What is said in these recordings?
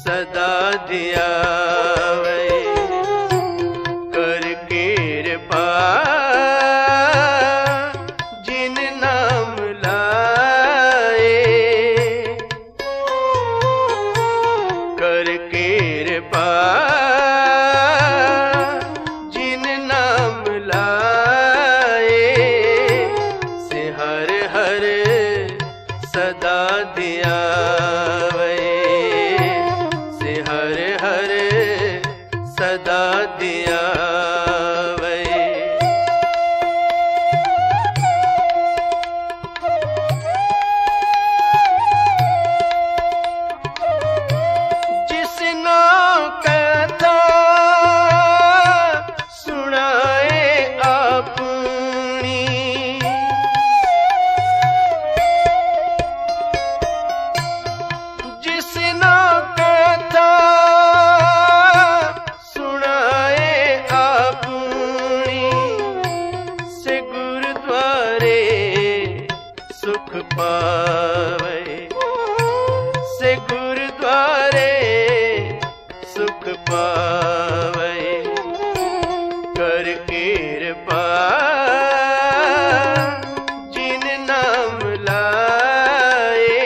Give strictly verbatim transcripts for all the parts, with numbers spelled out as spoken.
सदा दिया वै कर कृपा जिन नाम लाए कर कृपा जिन नाम लाए से हर हर सदा दिया सदा दिया वै जिसनो कथा सुनाए अपनी जिसनो कथा सुख पावे से गुरुद्वारे सुख पावे कर कृपा जिन नाम लाए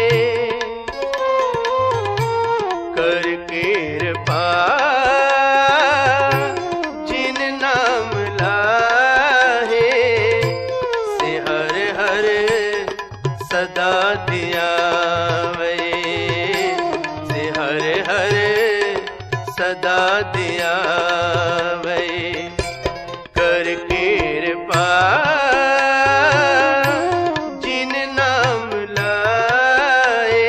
कर कृपा जिन नाम लाए से हर हर सदा दिया वै से हर हर सदा दिया वै कर कृपा जिन नाम लाए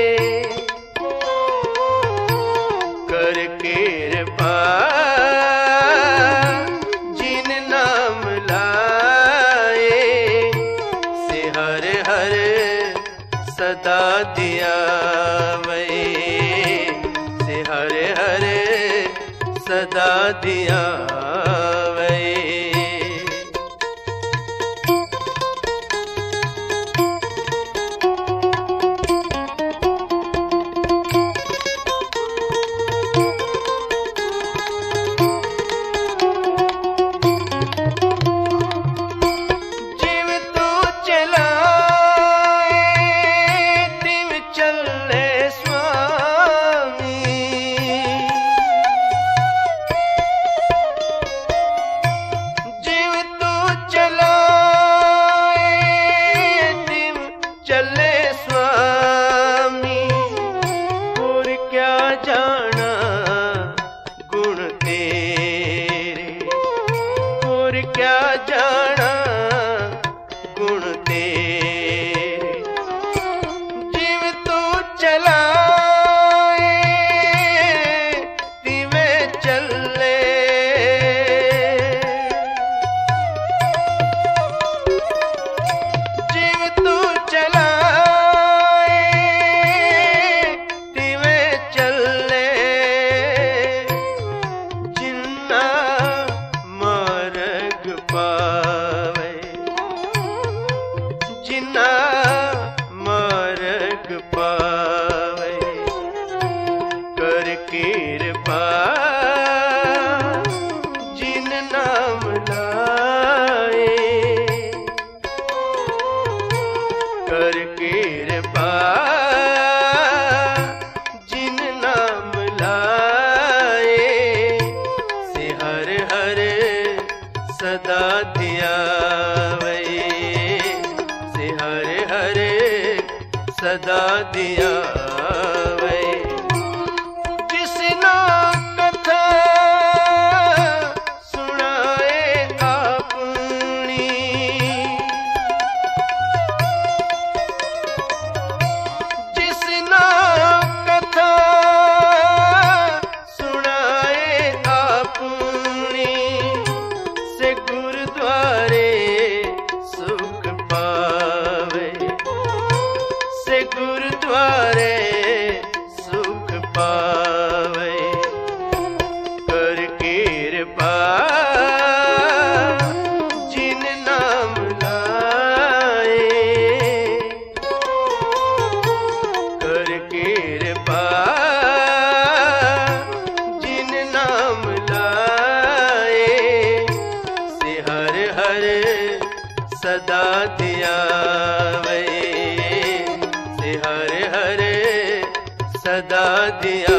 कर कृपा जिन नाम लाए से हर हर सदा दिया वै से हर हर सदा दिया वै जाना गुण तेरे और क्या जाना गुण तेरे जीव तू चलाए तिवे चले जीव तू चला जिना मार्ग पावे कर कृपा जिन नाम लाए कर कृपा जिन नाम लाए से हर हर सदा दिया हर हर सदा दिया वै जिसनो कथा सुनाए अपनी जिसनो कथा सुनाए अपनी से गुरुद्वारे सुख पावे से गुरुद्वारे दिया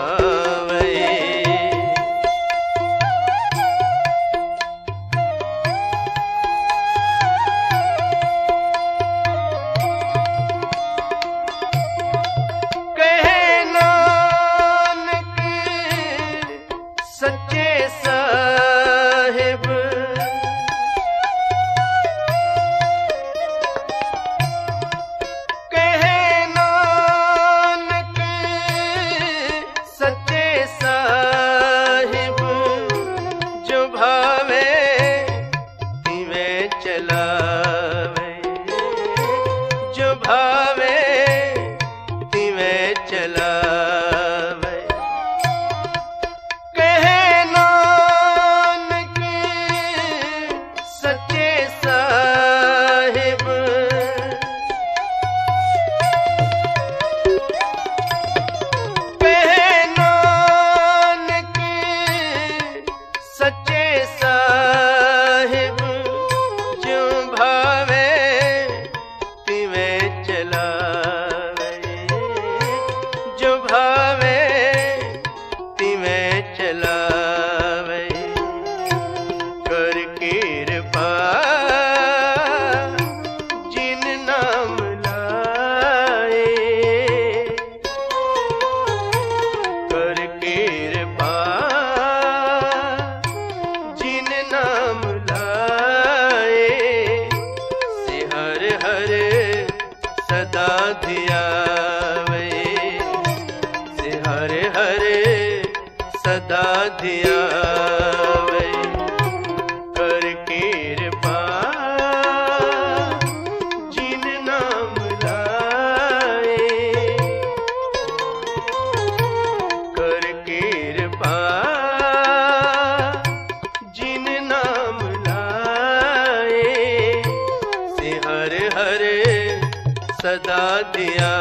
सदा दिया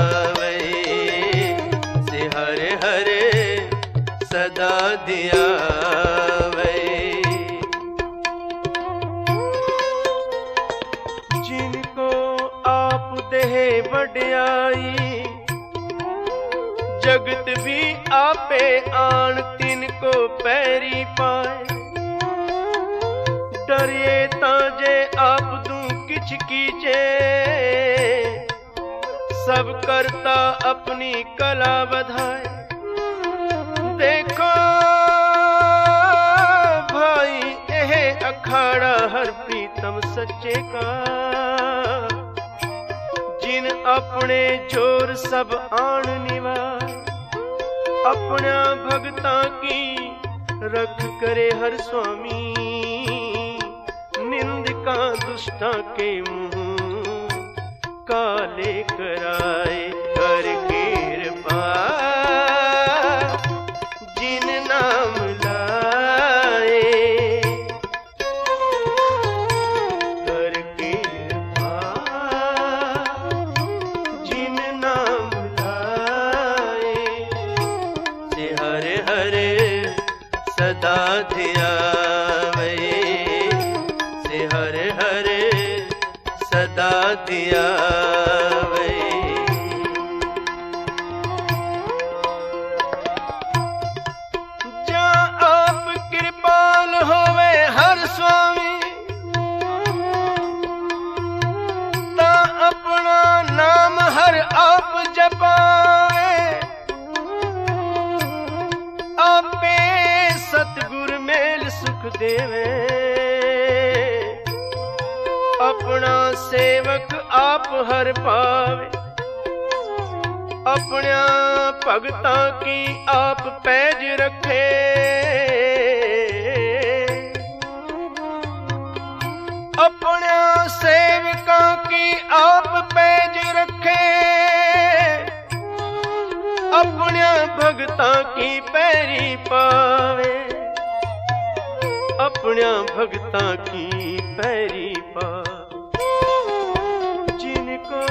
वै से हरे हरे सदा दिया वै। जिनको आप देह वड्याई जगत भी आपे आन तिनको पैरी पाए। डरिए ताजे आप दूं किछ कीजे सब करता अपनी कला बधाए। देखो भाई यह अखाड़ा हर प्रीतम सच्चे का जिन अपने जोर सब आन निवार। अपना भगता की रख करे हर स्वामी निंदका दुष्टा के मुंह काले कराए। कर कृपा जिन नाम लाए कर कृपा जिन नाम लाए से हरे हरे सदा धिया वै से हरे हरे सदा दिया वै। जा आप कृपाल होवे हर स्वामी ता अपना नाम हर आप जपाए। आपे सतगुर मेल सुख देवे अपना सेवक आप हर पावे। अपना भगता की आप पैज रखे अपना सेवका की आप पैज रखे। अपना भगता की पैरी पावे अपना भगता की पैरी पावे। जिनको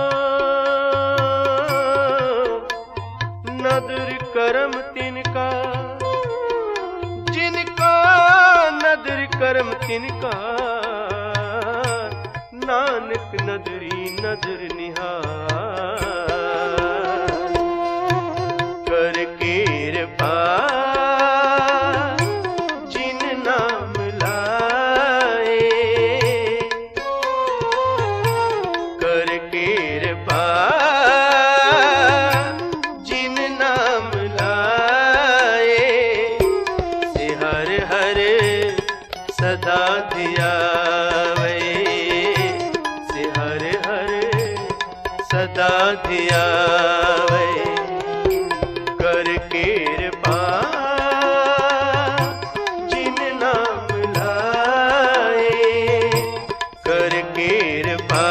नदर करम तिनका जिनका नदर करम तिनका नानक नदरी नदर निहार। कर कृपा जिन नाम लाए, कर कृपा जिन नाम लाए, से हर हर सदा धियावे, से हर हर सदा धियावे। कर कृपा जिन नाम लाए, कर कृपा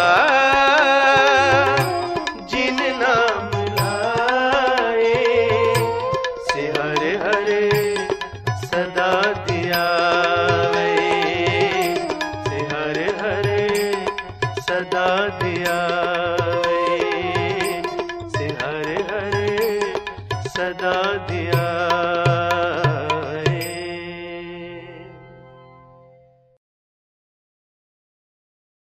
जिन नाम लाए, से हर हर सदा धियावे, से हर हर सदा धियावे, से हर हर सदा धियावे।